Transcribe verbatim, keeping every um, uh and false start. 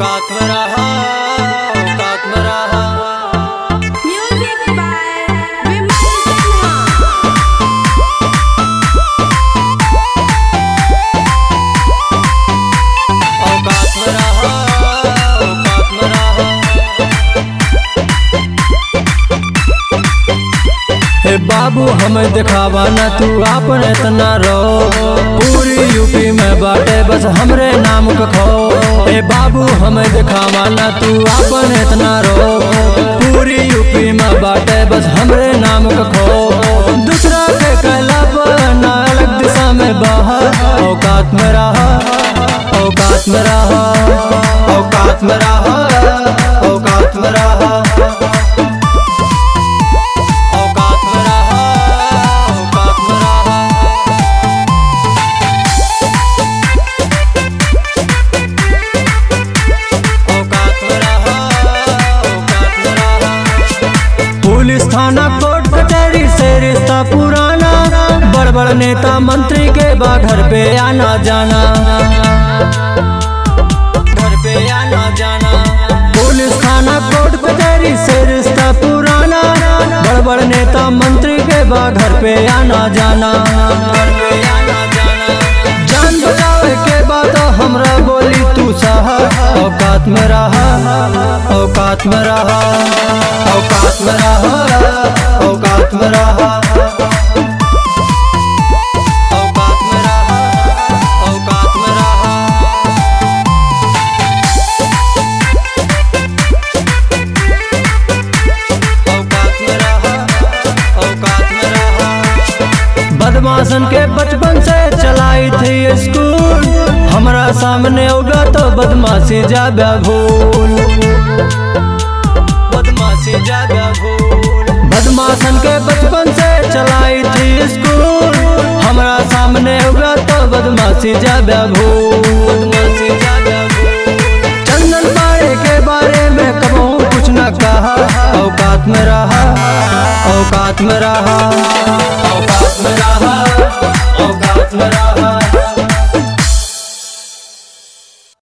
औकात में रहा, औकात में रहा। Music by Vimal Sharma। औकात में रहा, औकात में रहा। हे बाबू हमें दिखावा ना तू आपन इतना रो, पूरी यूपी में बाटे बस हमरे नाम का खो। हे बाबू हमें दिखावा ना तू आपन इतना रो, पूरी यूपी में बाटे बस हमरे नाम का खो। दूसरा के कहला पर ना अलग दिशा में बहा, औकात में रहा, औकात में रहा, औकात में रहा, औकात में रहा। पुलिस थाना कोर्ट कचहरी से रिश्ता पुराना, बड़ बड़ नेता मंत्री के बा घर पे आना जाना, घर पे आना जाना। पुलिस थाना कोर्ट कचहरी से रिश्ता पुराना, बड़ बड़ नेता मंत्री के बा घर पे आना जाना, घर पे आना जाना। जान बचावे के बाद हमरा बोली तू सहा, औकात में रहा, औकात में रहा, औकात में रहा, औकात में रहा, औकात में रहा, औकात में रहा। औकात में रहा, औकात में रहा। बदमाशन के बचपन से चलाई थी स्कूल, हमरा सामने होगा तो बदमाशी जाबे भूल, बदमाशी जाबे भूल। बदमाशन के बचपन से चलाई थी स्कूल, हमरा सामने होगा तो बदमाशी जाबे भूल, बदमाशी जाबे भूल। चंदन पाड़े के बारे में कबहू कुछ न कहा, औकात में रहा, औकात में रहा, औकात में रहा।